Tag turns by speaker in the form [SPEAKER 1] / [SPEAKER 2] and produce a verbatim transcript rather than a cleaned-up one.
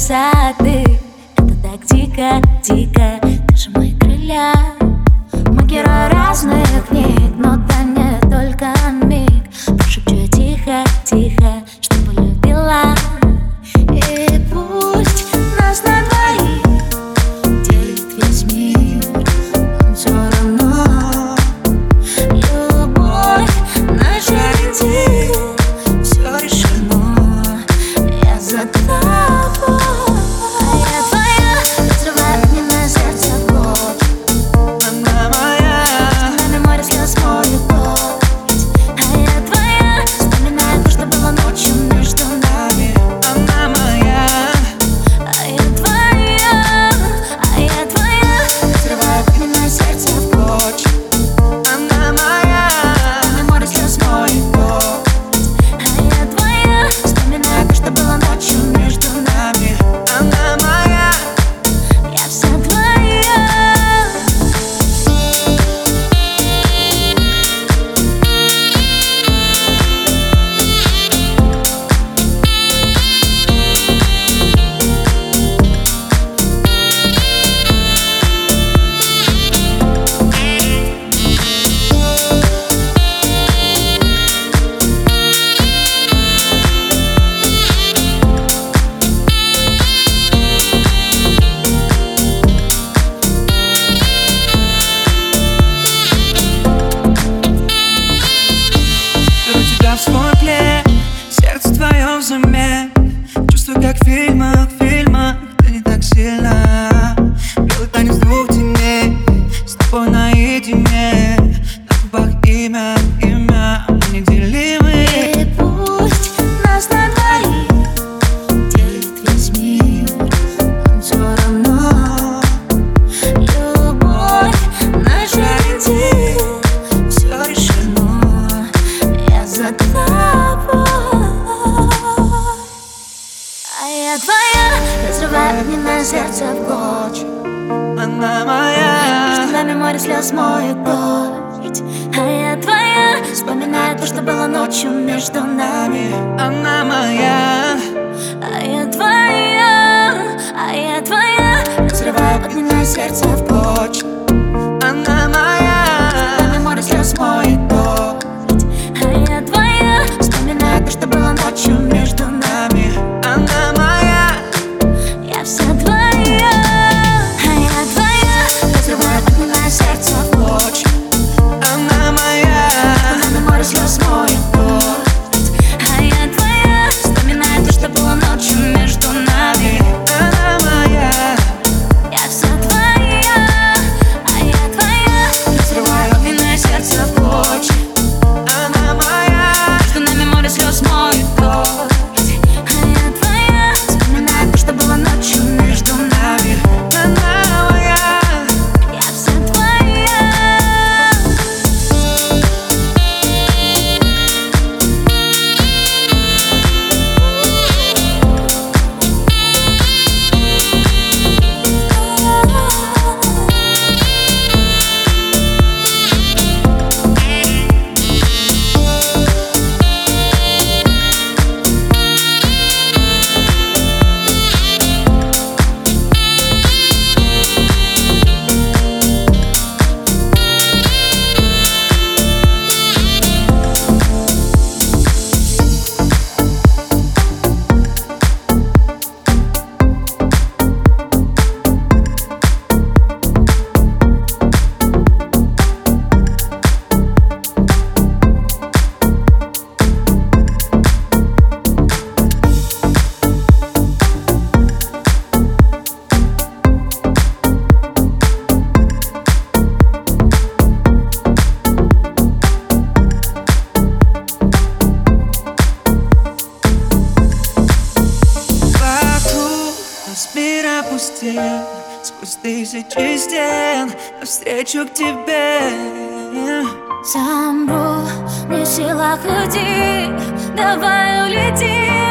[SPEAKER 1] красоты. Это так дико, дико, ты же мои крылья. Мы герои разных книг, но дай мне только миг. Прошепчу я тихо, тихо, что полюбила. И пусть нас на двоих делит весь мир, все равно любовь наша летит. Все решено, я за тобой. А я твоя, разрывает мне на сердце боль.
[SPEAKER 2] Она моя,
[SPEAKER 1] между нами море слез, мой дождь. А я твоя, вспоминаю то, что было ночью между нами.
[SPEAKER 2] она моя,
[SPEAKER 1] А я твоя, а я твоя, разрывает мне на сердце в клочья.
[SPEAKER 2] она моя,
[SPEAKER 1] На море слез, мой дождь. А я твоя, вспоминаю то, что было ночью между нами.
[SPEAKER 2] она моя.
[SPEAKER 1] Я вся твоя.
[SPEAKER 2] Беру тебя в свой плен, сердце твое в зуме. Чувствую, как в фильмах, в фильмах, ты не так сильно. Белый танец двух теней, с тобой наедине. На губах имя, имя, мы неделимы.
[SPEAKER 1] И пусть нас на двоих делит весь мир, нам все равно любовь наша летит. Все решено, я за тобой. А я твоя, разрывает мне на сердце в клочья.
[SPEAKER 2] Она моя,
[SPEAKER 1] Между нами море слез, мой дождь. А я твоя, вспоминаю то, что было ночью между нами.
[SPEAKER 2] она моя,
[SPEAKER 1] А я твоя, а я твоя, разрываю огненное сердце в клочья.
[SPEAKER 2] она моя,
[SPEAKER 1] Между нами море слез, мой дождь. А я твоя, вспоминаю то, что было ночью между нами.
[SPEAKER 2] она моя,
[SPEAKER 1] Я вся твоя. А я твоя, разрываю огненное сердце в клочья.
[SPEAKER 2] она моя,
[SPEAKER 1] Между нами море слез, мой дождь. А я твоя, вспоминаю то, что было ночью между нами.
[SPEAKER 2] она моя.
[SPEAKER 1] Я вся твоя, а я твоя, разрываю огненное сердце в клочья.
[SPEAKER 2] Она моя,
[SPEAKER 1] Между нами море слез, мой дождь. А я твоя, вспоминаю то, что было ночью между нами.
[SPEAKER 2] она моя,
[SPEAKER 1] Я вся твоя.
[SPEAKER 2] вокруг нас мир опустел. Сквозь тысячи стен навстречу к тебе.
[SPEAKER 1] Замру, не в силах уйти, давай улетим.